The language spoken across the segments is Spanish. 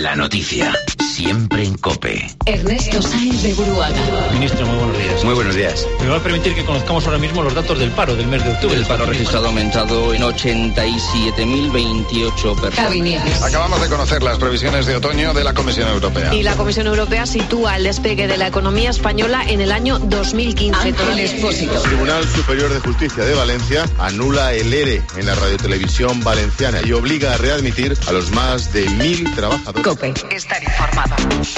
La noticia, siempre en COPE. Ernesto Sáenz de Buruaga. Ministro, muy buenos días. Muy buenos días. Me va a permitir que conozcamos ahora mismo los datos del paro del mes de octubre. El paro registrado ha aumentado en 87.028 personas. Gabinetes. Acabamos de conocer las previsiones de otoño de la Comisión Europea. Y la Comisión Europea sitúa el despegue de la economía española en el año 2015. Ángel Expósito. El Tribunal Superior de Justicia de Valencia anula el ERE en la radiotelevisión valenciana y obliga a readmitir a los más de 1.000 trabajadores. COPE. Estar informado.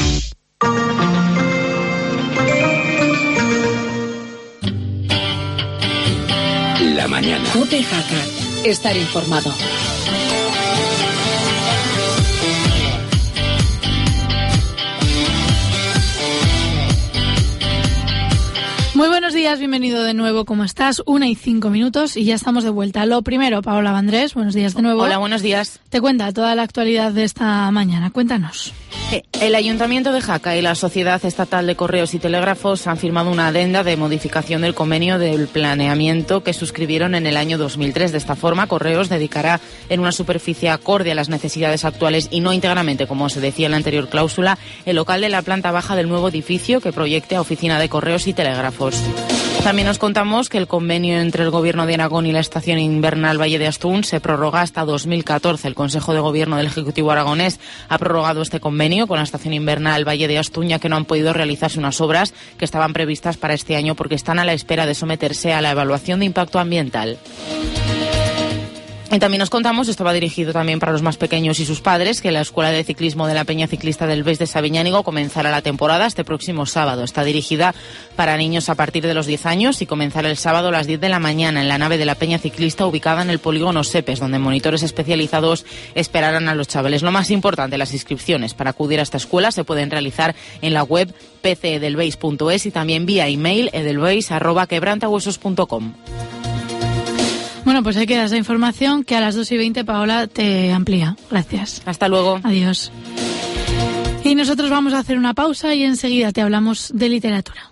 La mañana. COPE Jaca. Estar informado. Muy buenos días, bienvenido de nuevo. ¿Cómo estás? 1:05 y ya estamos de vuelta. Lo primero, Paola Vandrés, buenos días de nuevo. Hola, buenos días. Te cuenta toda la actualidad de esta mañana. Cuéntanos. El Ayuntamiento de Jaca y la Sociedad Estatal de Correos y Telégrafos han firmado una adenda de modificación del convenio del planeamiento que suscribieron en el año 2003. De esta forma, Correos dedicará en una superficie acorde a las necesidades actuales y no íntegramente, como se decía en la anterior cláusula, el local de la planta baja del nuevo edificio que proyecte a Oficina de Correos y Telégrafos. También nos contamos que el convenio entre el Gobierno de Aragón y la Estación Invernal Valle de Astún se prorroga hasta 2014. El Consejo de Gobierno del Ejecutivo aragonés ha prorrogado este convenio con la Estación Invernal Valle de Astún, ya que no han podido realizarse unas obras que estaban previstas para este año porque están a la espera de someterse a la evaluación de impacto ambiental. Y también nos contamos, esto va dirigido también para los más pequeños y sus padres, que la Escuela de Ciclismo de la Peña Ciclista del Beix de Sabiñánigo comenzará la temporada este próximo sábado. Está dirigida para niños a partir de los 10 años y comenzará el sábado a las 10 de la mañana en la nave de la Peña Ciclista ubicada en el polígono Sepes, donde monitores especializados esperarán a los chavales. Lo más importante, las inscripciones para acudir a esta escuela se pueden realizar en la web pcedelbeis.es y también vía email edelbeis@quebrantahuesos.com. Bueno, pues ahí queda esa información que a las 2:20 Paola te amplía. Gracias. Hasta luego. Adiós. Y nosotros vamos a hacer una pausa y enseguida te hablamos de literatura.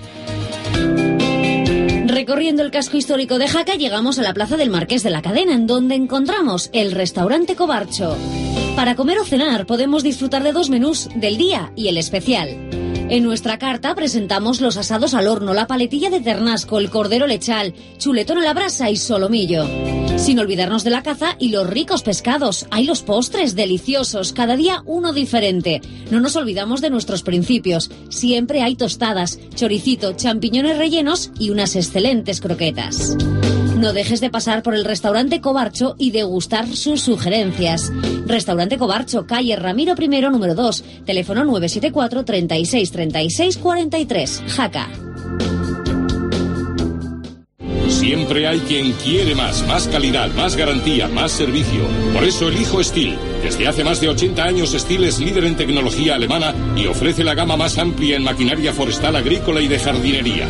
Recorriendo el casco histórico de Jaca llegamos a la plaza del Marqués de la Cadena, en donde encontramos el restaurante Cobarcho. Para comer o cenar podemos disfrutar de dos menús, del día y el especial. En nuestra carta presentamos los asados al horno, la paletilla de ternasco, el cordero lechal, chuletón a la brasa y solomillo. Sin olvidarnos de la caza y los ricos pescados. Hay los postres deliciosos, cada día uno diferente. No nos olvidamos de nuestros principios. Siempre hay tostadas, choricito, champiñones rellenos y unas excelentes croquetas. No dejes de pasar por el restaurante Cobarcho y degustar sus sugerencias. Restaurante Cobarcho, calle Ramiro I, número 2, teléfono 974 36 36 43, Jaca. Siempre hay quien quiere más calidad, más garantía, más servicio. Por eso elijo Stihl. Desde hace más de 80 años Stihl es líder en tecnología alemana y ofrece la gama más amplia en maquinaria forestal, agrícola y de jardinería.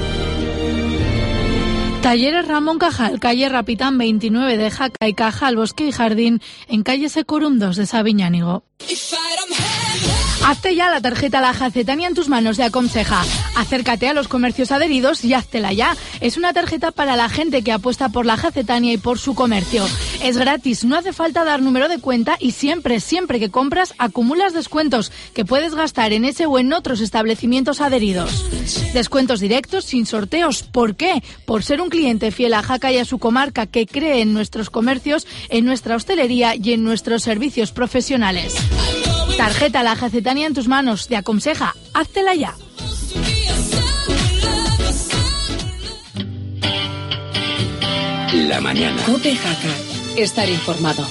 Talleres Ramón Cajal, calle Rapitán 29 de Jaca y Cajal, Bosque y Jardín, en calle Secorum 2 de Sabiñánigo. Hazte ya la tarjeta La Jacetania en tus manos de Aconseja. Acércate a los comercios adheridos y háztela ya. Es una tarjeta para la gente que apuesta por la Jacetania y por su comercio. Es gratis, no hace falta dar número de cuenta y siempre que compras acumulas descuentos que puedes gastar en ese o en otros establecimientos adheridos. Descuentos directos sin sorteos. ¿Por qué? Por ser un cliente fiel a Jaca y a su comarca que cree en nuestros comercios, en nuestra hostelería y en nuestros servicios profesionales. Tarjeta La Jacetania en tus manos de Aconseja. Háztela ya. La mañana. COPE Jaca. Estar informado.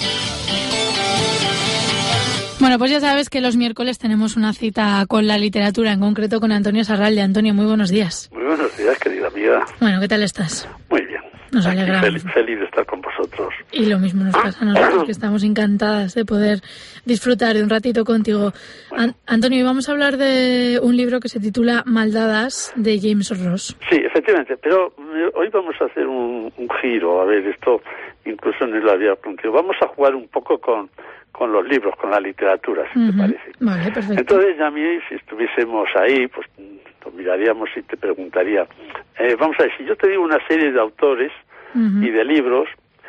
Bueno, pues ya sabes que los miércoles tenemos una cita con la literatura, en concreto con Antonio Sarralde. Antonio, muy buenos días. Muy buenos días, querida amiga. Bueno, ¿qué tal estás? Muy bien. Nos alegramos. Feliz de estar con vosotros. Y lo mismo nos pasa a nosotros, que estamos encantadas de poder disfrutar de un ratito contigo. Bueno. Antonio, vamos a hablar de un libro que se titula Maldadas, de James Ross. Sí, efectivamente, pero hoy vamos a hacer un giro. A ver, esto incluso no lo había planteado. Vamos a jugar un poco con los libros, con la literatura, si te parece. Vale, perfecto. Entonces, a mí, si estuviésemos ahí, pues lo miraríamos y te preguntaría, vamos a ver, si yo te digo una serie de autores y de libros,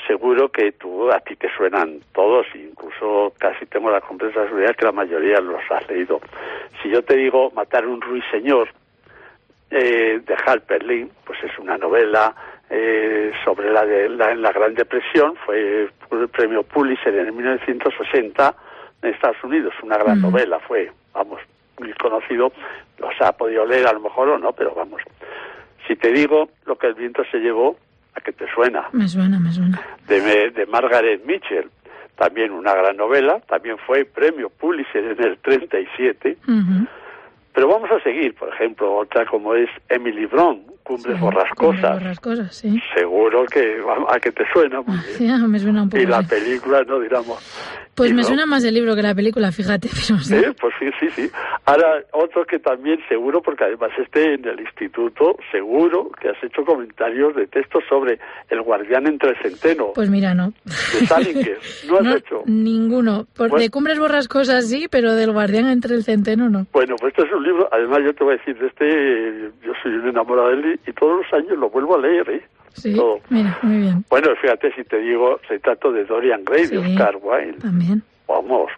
seguro que a ti te suenan todos, incluso casi tengo la completa seguridad que la mayoría los has leído. Si yo te digo Matar un ruiseñor, de Harper Lee, pues es una novela sobre la Gran Depresión, fue el premio Pulitzer en 1960 en Estados Unidos, una gran novela, fue, vamos, muy conocido, o sea, ha podido leer a lo mejor o no, pero vamos. Si te digo Lo que el viento se llevó, ¿a qué te suena? Me suena. De Margaret Mitchell, también una gran novela, también fue premio Pulitzer en el 37. Pero vamos a seguir, por ejemplo, otra como es Emily Brontë, Cumbres Borrascosas. Sí. Seguro que a que te suena muy bien. Sí, me suena un poco. Y la película, no digamos. Pues me suena más el libro que la película, fíjate. Pero sí. Pues sí. Ahora, otro que también seguro, porque además en el instituto, seguro que has hecho comentarios de textos sobre El guardián entre el centeno. Pues mira, no. De Salinger. ¿No has hecho? Ninguno. De Cumbres Borrascosas sí, pero del guardián entre el centeno no. Bueno, pues este es un libro, además yo te voy a decir, yo soy un enamorado de él y todos los años lo vuelvo a leer, ¿eh? Sí, todo. Mira, muy bien. Bueno, fíjate, si te digo, se trata de Dorian Gray, de Oscar Wilde. También. Vamos,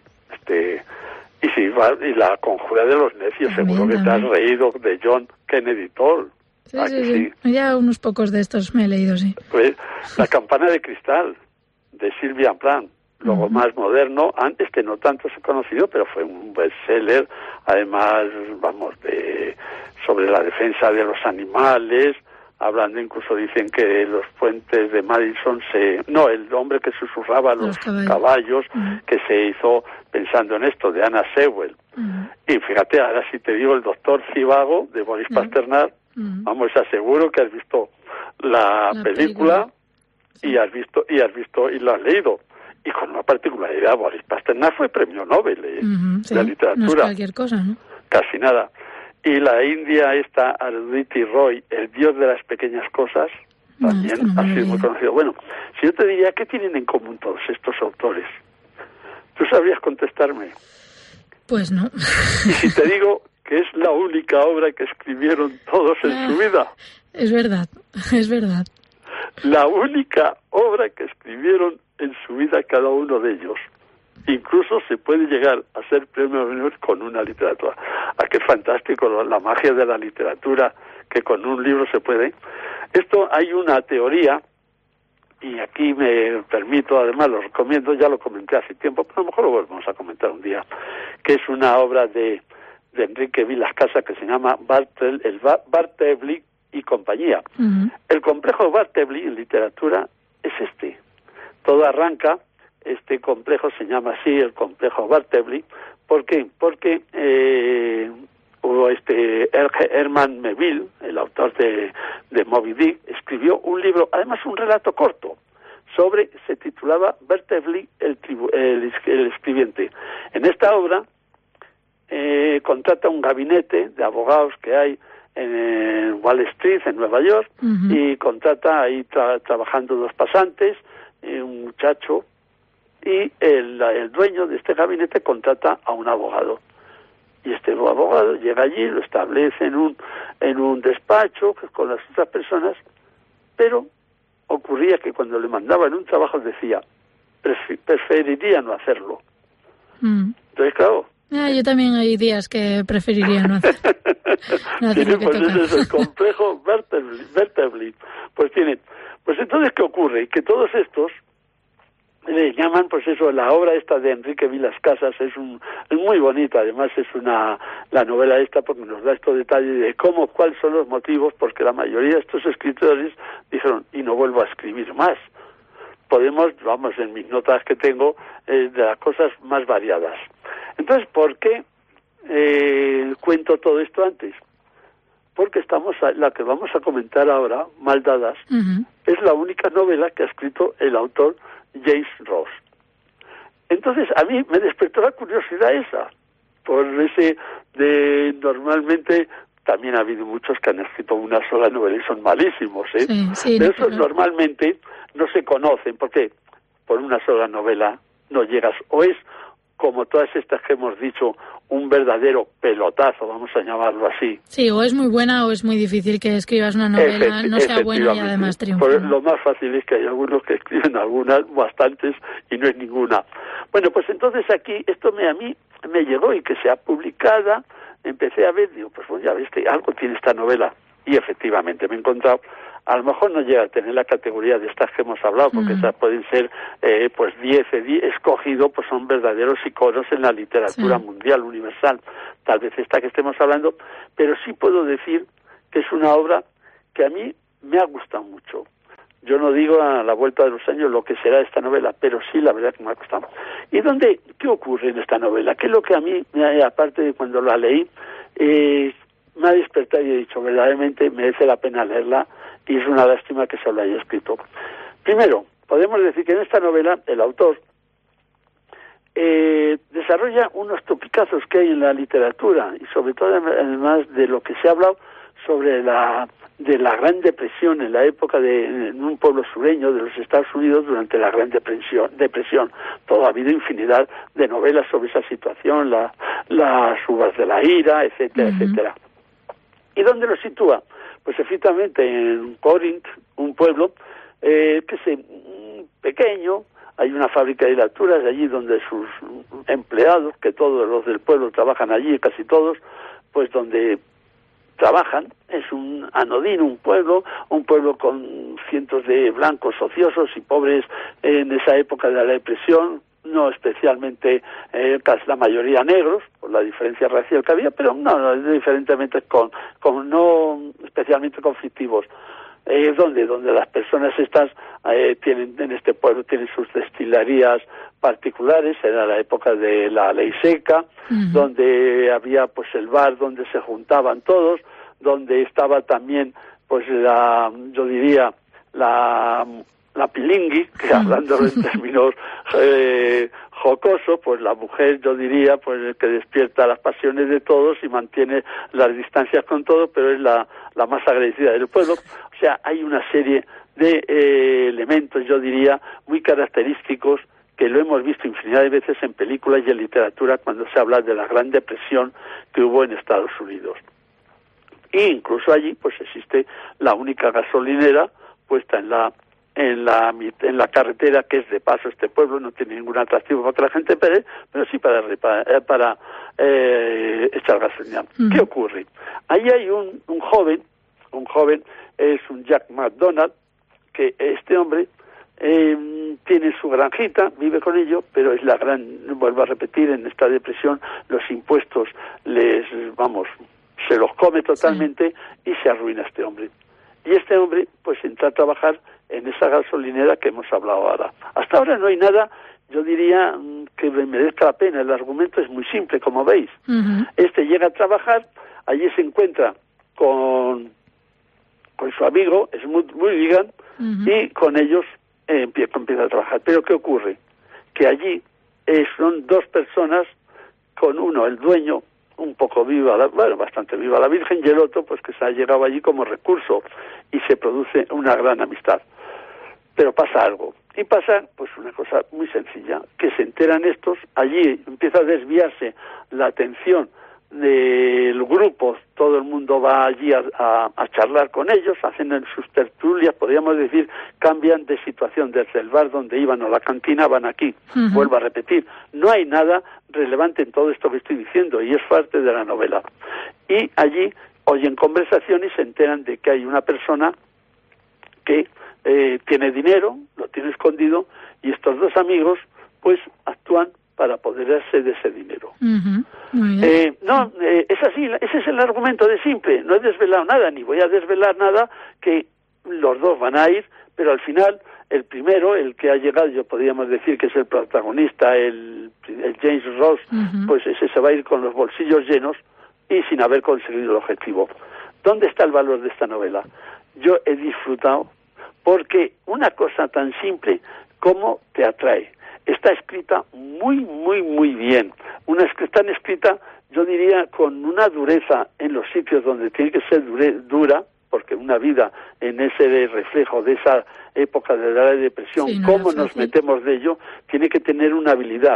y La conjura de los necios, también, seguro que te has reído, de John Kennedy Toole. Sí. Ya unos pocos de estos me he leído, sí. Pues, La campana de cristal, de Sylvia Plath. Luego más moderno, antes que no tanto se ha conocido, pero fue un bestseller, además, vamos, sobre la defensa de los animales, hablando incluso dicen que los puentes de Madison el hombre que susurraba a los caballos, que se hizo pensando en esto, de Anna Sewell. Y fíjate, ahora si te digo El doctor Zhivago, de Boris Pasternak, vamos, aseguro que has visto la película. y has visto y lo has leído. Y con una particularidad, Boris Pasternak fue premio Nobel de literatura. No es cualquier cosa, ¿no? Casi nada. Y la India, Arundhati Roy, El dios de las pequeñas cosas, también ha sido muy conocido. Bueno, si yo te diría, ¿qué tienen en común todos estos autores? ¿Tú sabrías contestarme? Pues no. Y si te digo que es la única obra que escribieron todos en su vida. Es verdad. La única obra que escribieron en su vida cada uno de ellos. Incluso se puede llegar a ser premio Nobel con una literatura. ¡Ah, qué fantástico! La magia de la literatura, que con un libro se puede. Esto hay una teoría, y aquí me permito, además lo recomiendo, ya lo comenté hace tiempo, pero a lo mejor lo volvemos a comentar un día, que es una obra de Enrique Vilas Casas que se llama Bartleby y compañía. El complejo Bartleby en literatura es este. Todo arranca, este complejo se llama así, el complejo Bartleby. ¿Por qué? Porque Herman Melville, el autor de Moby Dick, escribió un libro, además un relato corto, se titulaba Bartleby el escribiente. En esta obra contrata un gabinete de abogados que hay en Wall Street, en Nueva York, y contrata ahí trabajando dos pasantes, un muchacho, y el dueño de este gabinete contrata a un abogado. Y este abogado llega allí, lo establece en un despacho con las otras personas, pero ocurría que cuando le mandaban un trabajo decía, preferiría no hacerlo. Entonces, claro... yo también hay días que preferiría no hacer. Pues ese es el complejo Bartleby. Pues entonces, ¿qué ocurre? Que todos estos le llaman, pues eso, la obra esta de Enrique Vilas Casas es muy bonita, además es la novela esta porque nos da estos detalles de cuáles son los motivos, porque la mayoría de estos escritores dijeron, y no vuelvo a escribir más. Vamos, en mis notas que tengo, de las cosas más variadas. Entonces, ¿por qué cuento todo esto antes? Porque la que vamos a comentar ahora, Maldadas, es la única novela que ha escrito el autor James Ross. Entonces, a mí me despertó la curiosidad esa, por ese normalmente, también ha habido muchos que han escrito una sola novela y son malísimos, pero esos normalmente no se conocen, porque por una sola novela no llegas, o es como todas estas que hemos dicho, un verdadero pelotazo, vamos a llamarlo así. Sí, o es muy buena o es muy difícil que escribas una novela, no sea buena y además triunfe. Pues lo más fácil es que hay algunos que escriben algunas, bastantes, y no es ninguna. Bueno, pues entonces aquí, esto a mí me llegó y que sea publicada, empecé a ver, digo, pues bueno, ya ves que algo tiene esta novela. Y efectivamente me he encontrado, a lo mejor no llega a tener la categoría de estas que hemos hablado, porque esas pueden ser pues 10 escogidos, pues son verdaderos iconos en la literatura mundial, universal. Tal vez esta que estemos hablando, pero sí puedo decir que es una obra que a mí me ha gustado mucho. Yo no digo a la vuelta de los años lo que será esta novela, pero sí la verdad que me ha gustado. ¿Y qué ocurre en esta novela? ¿Qué es lo que a mí, aparte de cuando la leí, me ha despertado y he dicho, verdaderamente merece la pena leerla, y es una lástima que se lo haya escrito? Primero, podemos decir que en esta novela el autor desarrolla unos topicazos que hay en la literatura, y sobre todo además de lo que se ha hablado sobre de la Gran Depresión en la época en un pueblo sureño de los Estados Unidos durante la Gran Depresión. Todo ha habido infinidad de novelas sobre esa situación, las uvas de la ira, etcétera, etcétera. ¿Y dónde lo sitúa? Pues efectivamente en Corinth, un pueblo pequeño. Hay una fábrica de hilaturas allí donde sus empleados, que todos los del pueblo trabajan allí, casi todos, pues donde trabajan, es un anodino, un pueblo con cientos de blancos ociosos y pobres en esa época de la depresión, no especialmente casi la mayoría negros, por la diferencia racial que había, pero no diferentemente no especialmente conflictivos. Donde las personas estas tienen en este pueblo tienen sus destilerías particulares, era la época de la ley seca, donde había pues el bar donde se juntaban todos, donde estaba también pues yo diría la pilingui, que hablando en términos jocoso, pues la mujer, yo diría, pues que despierta las pasiones de todos y mantiene las distancias con todo, pero es la más agradecida del pueblo. O sea, hay una serie de elementos, yo diría, muy característicos que lo hemos visto infinidad de veces en películas y en literatura cuando se habla de la Gran Depresión que hubo en Estados Unidos. E incluso allí, pues existe la única gasolinera puesta en la carretera, que es de paso este pueblo, no tiene ningún atractivo para que la gente pere, pero sí para echar gasolina. ¿Qué ocurre? Ahí hay un joven, es un Jack McDonald, que este hombre tiene su granjita, vive con ello, pero es vuelvo a repetir, en esta depresión los impuestos se los come totalmente y se arruina este hombre. Y este hombre pues entra a trabajar en esa gasolinera que hemos hablado ahora. Hasta ahora no hay nada, yo diría, que merezca la pena. El argumento es muy simple, como veis. Este llega a trabajar, allí se encuentra con su amigo Smoot Mulligan, y con ellos empieza a trabajar. Pero ¿qué ocurre? Que allí son dos personas, con uno, el dueño, un poco bastante viva la Virgen, y el otro pues que se ha llegado allí como recurso, y se produce una gran amistad. Pero pasa algo, y pasa pues una cosa muy sencilla, que se enteran estos, allí empieza a desviarse la atención del grupo, todo el mundo va allí a charlar con ellos, hacen en sus tertulias, podríamos decir, cambian de situación, desde el bar donde iban o la cantina van aquí. Vuelvo a repetir, no hay nada relevante en todo esto que estoy diciendo, y es parte de la novela. Y allí oyen conversación y se enteran de que hay una persona que tiene dinero, lo tiene escondido, y estos dos amigos pues actúan para apoderarse de ese dinero. Es así, ese es el argumento de simple. No he desvelado nada, ni voy a desvelar nada, que los dos van a ir, pero al final el primero, el que ha llegado, yo podríamos decir que es el protagonista, el James Ross, pues ese se va a ir con los bolsillos llenos y sin haber conseguido el objetivo. ¿Dónde está el valor de esta novela? Yo he disfrutado porque una cosa tan simple como te atrae. Está escrita muy, muy, muy bien. Tan escrita, yo diría, con una dureza en los sitios donde tiene que ser dura, porque una vida en ese reflejo de esa época de la depresión, cómo nos metemos de ello, tiene que tener una habilidad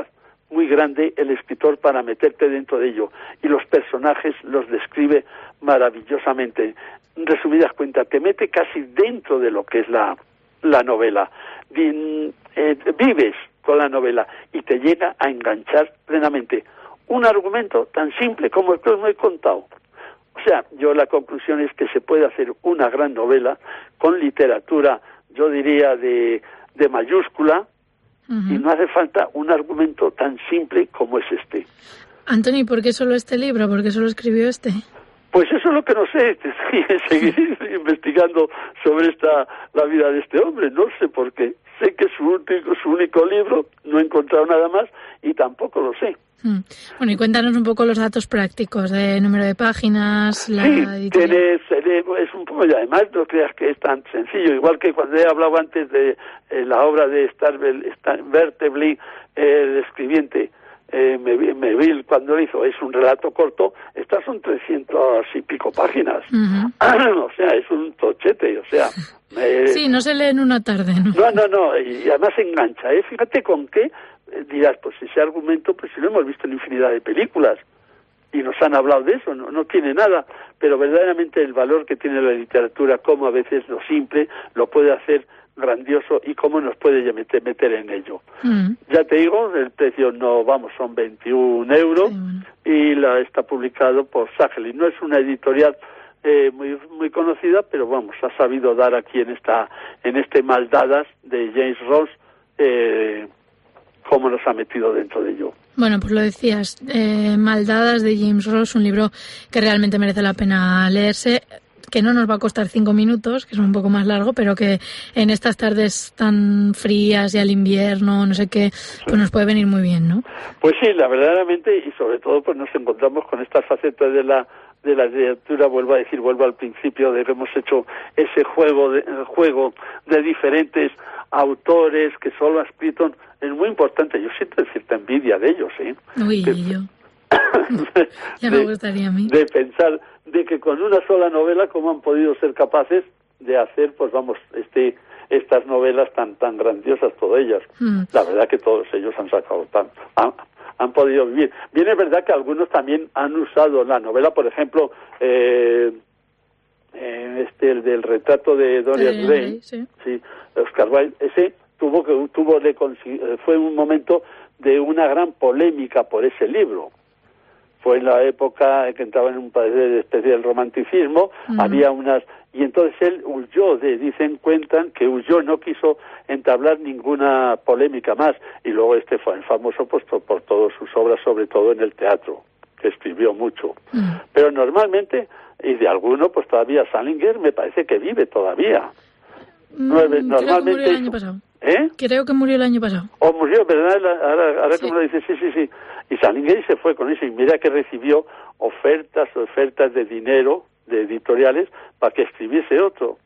muy grande el escritor para meterte dentro de ello, y los personajes los describe maravillosamente. En resumidas cuentas, te mete casi dentro de lo que es la novela. Vives con la novela y te llega a enganchar plenamente. Un argumento tan simple como el que os he contado. O sea, yo la conclusión es que se puede hacer una gran novela con literatura, yo diría, de mayúscula, y no hace falta un argumento tan simple como es este. Antonio, ¿y por qué solo este libro? ¿Por qué solo escribió este? Pues eso es lo que no sé, seguir investigando sobre la vida de este hombre, no sé por qué. Sé que es su único libro, no he encontrado nada más y tampoco lo sé. Bueno, y cuéntanos un poco los datos prácticos de número de páginas, la editorial. Es un poco, y además no creas que es tan sencillo, igual que cuando he hablado antes de la obra de Vertebli, el escribiente, Melville, cuando lo hizo, es un relato corto, estas son 300 y pico páginas. O sea, es un tochete, o sea... sí, no se lee en una tarde, ¿no? No, y además engancha, Fíjate con qué dirás, pues ese argumento, pues si lo hemos visto en infinidad de películas, y nos han hablado de eso, no tiene nada, pero verdaderamente el valor que tiene la literatura, como a veces lo simple lo puede hacer grandioso y cómo nos puede meter en ello. Ya te digo, el precio son 21 euros, y está publicado por Sagelin. No es una editorial muy conocida, pero vamos, ha sabido dar aquí en este Maldadas de James Ross, cómo nos ha metido dentro de ello. Bueno, pues lo decías, Maldadas de James Ross, un libro que realmente merece la pena leerse, que no nos va a costar 5 minutos, que es un poco más largo, pero que en estas tardes tan frías y al invierno, no sé qué, pues nos puede venir muy bien, ¿no? Pues sí, verdaderamente, y sobre todo pues nos encontramos con estas facetas de la literatura, vuelvo al principio, de que hemos hecho ese juego de diferentes autores que solo ha escrito. Es muy importante, yo siento cierta envidia de ellos, yo ya me gustaría a mí de pensar de que con una sola novela cómo han podido ser capaces de hacer, pues vamos, estas novelas tan grandiosas, todas ellas. La verdad que todos ellos han sacado han podido vivir. Bien, es verdad que algunos también han usado la novela, por ejemplo, el del retrato de Dorian Gray, sí, Oscar Wilde, ese fue un momento de una gran polémica por ese libro. Fue en la época que entraba en una especie del romanticismo, había y entonces él cuentan que huyó, no quiso entablar ninguna polémica más, y luego fue famoso pues por todas sus obras, sobre todo en el teatro, que escribió mucho. Pero normalmente, y de alguno, pues todavía Salinger me parece que vive todavía. Normalmente el año pasado. Creo que murió el año pasado. O murió, ¿verdad? Ahora que me lo dices, sí. Y Salinger se fue con eso, y mira que recibió ofertas de dinero de editoriales para que escribiese otro.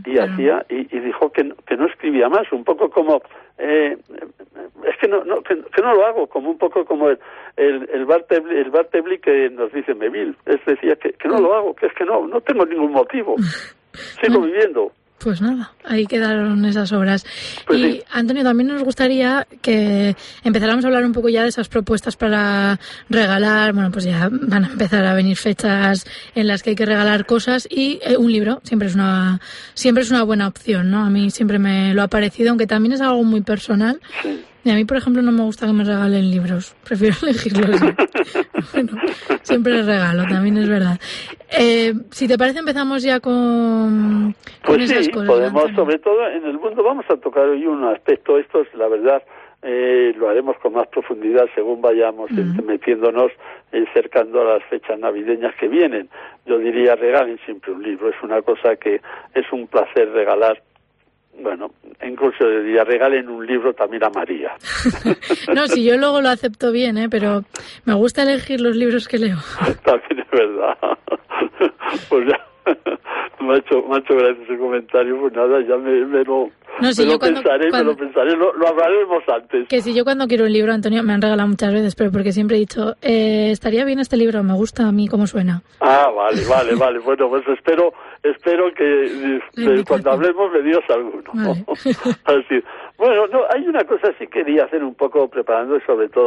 Y dijo que no escribía más, un poco como es que no lo hago, como un poco como el Bartleby que nos dice Melville. Decía que no lo hago, que es que no tengo ningún motivo. Sigo viviendo. Pues nada, ahí quedaron esas obras. Pues y sí. Antonio, también nos gustaría que empezáramos a hablar un poco ya de esas propuestas para regalar. Bueno, pues ya van a empezar a venir fechas en las que hay que regalar cosas, y un libro siempre es una buena opción, ¿no? A mí siempre me lo ha parecido, aunque también es algo muy personal. Sí. Y a mí, por ejemplo, no me gusta que me regalen libros. Prefiero elegirlos. Bueno, siempre les regalo, también es verdad. Si te parece, empezamos ya con esas cosas. Podemos, sobre todo en el mundo, vamos a tocar hoy un aspecto. Esto es, la verdad, lo haremos con más profundidad según vayamos metiéndonos, cercando a las fechas navideñas que vienen. Yo diría, regalen siempre un libro. Es una cosa que es un placer regalar. Bueno, incluso diría, regalen un libro también a María. No, si yo luego lo acepto bien, pero me gusta elegir los libros que leo. También es verdad. Pues ya, me ha hecho gracia ese comentario, pues nada, ya me lo pensaré, lo hablaremos antes. Que si yo cuando quiero un libro, Antonio, me han regalado muchas veces, pero porque siempre he dicho, estaría bien este libro, me gusta a mí cómo suena. Ah, vale, bueno, pues espero que cuando hablemos me digas alguno. Vale. Así. Bueno, hay una cosa sí quería hacer un poco preparando, sobre todo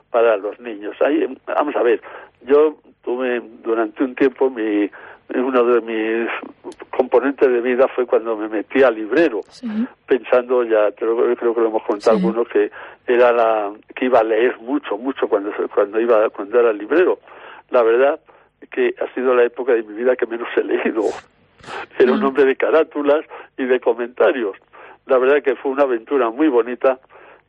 para los niños. Vamos a ver, yo tuve durante un tiempo uno de mis componentes de vida fue cuando me metí al librero, pensando, ya creo que lo hemos contado algunos, que era que iba a leer mucho cuando era librero. La verdad que ha sido la época de mi vida que menos he leído. Era un hombre de carátulas y de comentarios. La verdad que fue una aventura muy bonita.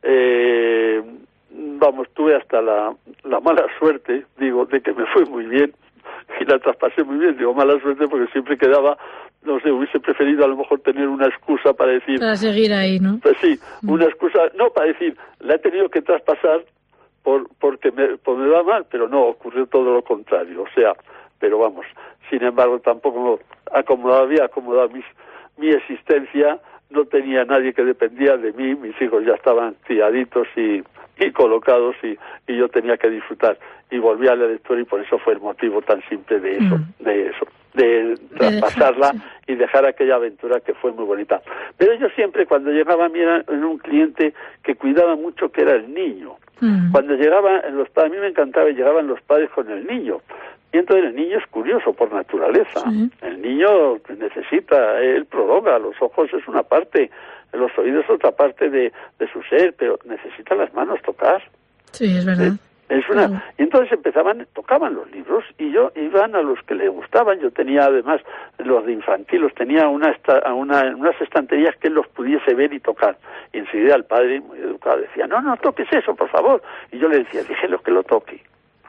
Tuve hasta la mala suerte, de que me fue muy bien y la traspasé muy bien. Digo mala suerte porque siempre quedaba, no sé, hubiese preferido a lo mejor tener una excusa para decir... Para seguir ahí, ¿no? Pues sí, una excusa, no para decir, la he tenido que traspasar porque me va mal, pero no, ocurrió todo lo contrario. O sea, pero vamos, sin embargo, tampoco había acomodado mi existencia, no tenía nadie que dependía de mí, mis hijos ya estaban criaditos y colocados y yo tenía que disfrutar. Y volví a la lectura y por eso fue el motivo tan simple de eso, de traspasarla y dejar aquella aventura que fue muy bonita. Pero yo siempre, cuando llegaba a mí, era un cliente que cuidaba mucho, que era el niño. Cuando llegaban los padres, a mí me encantaba, llegaban los padres con el niño. Y entonces el niño es curioso por naturaleza. El niño necesita, él prolonga, los ojos es una parte, los oídos es otra parte de su ser, pero necesita las manos tocar. Sí, es verdad. Y entonces tocaban los libros y iban a los que le gustaban. Yo tenía además los de infantil, los tenía unas estanterías que él los pudiese ver y tocar. Y enseguida el padre, muy educado, decía, no toques eso, por favor. Y yo le decía, déjelo que lo toque.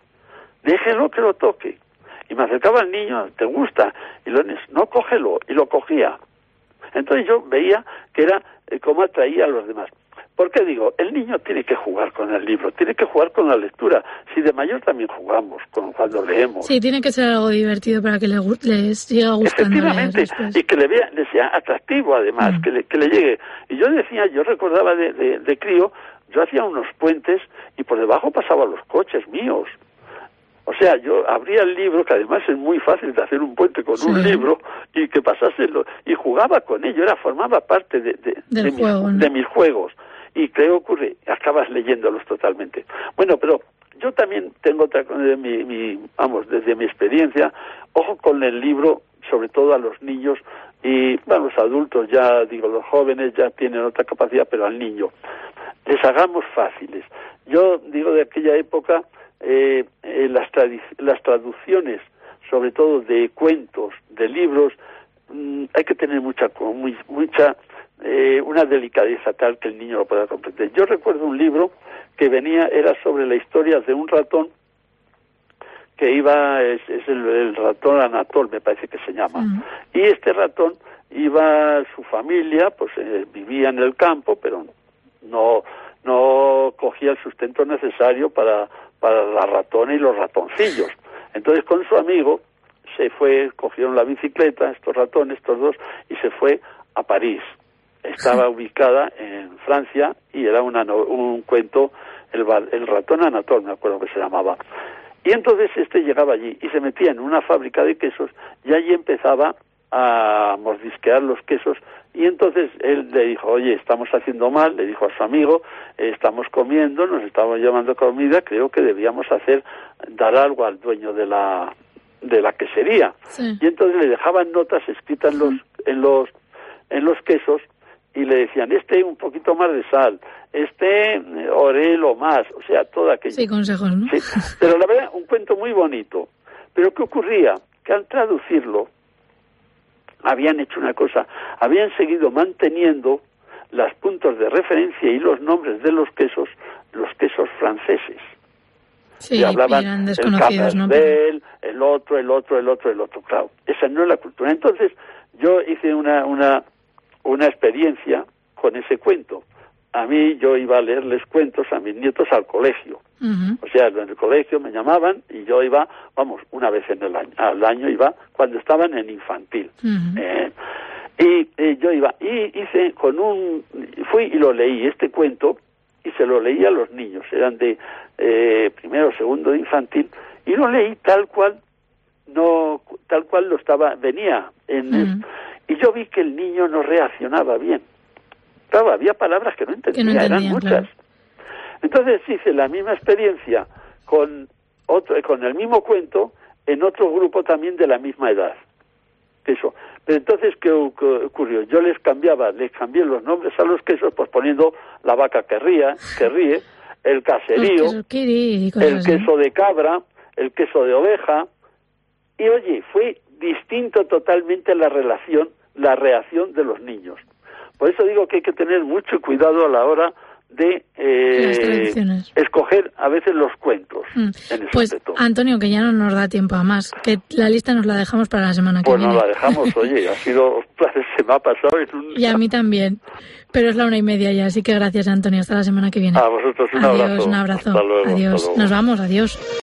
Y me acercaba al niño, ¿te gusta? Y no, cógelo. Y lo cogía. Entonces yo veía que era cómo atraía a los demás. ¿Por qué digo? El niño tiene que jugar con el libro, tiene que jugar con la lectura. Si de mayor también jugamos cuando leemos. Sí, tiene que ser algo divertido para que les siga gustando. Efectivamente, y que le sea atractivo además, que le llegue. Y yo recordaba de crío, yo hacía unos puentes y por debajo pasaban los coches míos. O sea, yo abría el libro, que además es muy fácil de hacer un puente con un libro, y que pasáselo, y jugaba con ello, formaba parte de mis juegos. Y creo que acabas leyéndolos totalmente. Bueno, pero yo también tengo otra, desde mi experiencia, ojo con el libro, sobre todo a los niños, y los adultos los jóvenes ya tienen otra capacidad, pero al niño. Les hagamos fáciles. Yo digo de aquella época, las traducciones, sobre todo de cuentos, de libros, hay que tener mucha una delicadeza tal que el niño lo pueda comprender. Yo recuerdo un libro que era sobre la historia de un ratón que es el ratón Anatol, me parece que se llama. Y este ratón su familia, pues vivía en el campo, pero no cogía el sustento necesario para la ratona y los ratoncillos. Entonces con su amigo cogieron la bicicleta, estos ratones, estos dos, y se fue a París. Estaba ubicada en Francia y era un cuento, el ratón Anatol, me acuerdo que se llamaba. Y entonces llegaba allí y se metía en una fábrica de quesos y allí empezaba a mordisquear los quesos. Y entonces él le dijo, oye, estamos haciendo mal, le dijo a su amigo, estamos comiendo, nos estamos llevando comida, creo que debíamos dar algo al dueño de la quesería. Sí. Y entonces le dejaban notas escritas en los quesos y le decían, un poquito más de sal, orelo más, o sea, todo aquello. Sí, consejos, ¿no? Sí. Pero la verdad, un cuento muy bonito. Pero ¿qué ocurría? Que al traducirlo, habían hecho una cosa, habían seguido manteniendo los puntos de referencia y los nombres de los quesos franceses. Sí, y hablaban eran desconocidos, ¿no? El otro, claro. Esa no es la cultura. Entonces, yo hice una experiencia con ese cuento. A mí, yo iba a leerles cuentos a mis nietos al colegio. O sea, en el colegio me llamaban y yo iba, una vez al año iba, cuando estaban en infantil. Y yo iba, y fui y lo leí, este cuento, y se lo leí a los niños, eran de primero, segundo de infantil, y lo leí tal cual venía y yo vi que el niño no reaccionaba bien. Claro, había palabras que no entendía, eran muchas. Claro. Entonces hice la misma experiencia con el mismo cuento en otro grupo también de la misma edad. Eso. Pero entonces, ¿qué ocurrió? Yo les cambié los nombres a los quesos, pues poniendo la vaca que ríe, el caserío, el queso de cabra, el queso de oveja, y oye, fue distinto totalmente la reacción de los niños. Por eso digo que hay que tener mucho cuidado a la hora de escoger a veces los cuentos. Pues Antonio, que ya no nos da tiempo a más, que la lista nos la dejamos para la semana que viene. Pues nos la dejamos, oye, se me ha pasado. Y a mí también, pero es la 1:30 ya, así que gracias Antonio, hasta la semana que viene. A vosotros un abrazo. Un abrazo. Hasta luego. Adiós. Hasta luego. Nos vamos, adiós.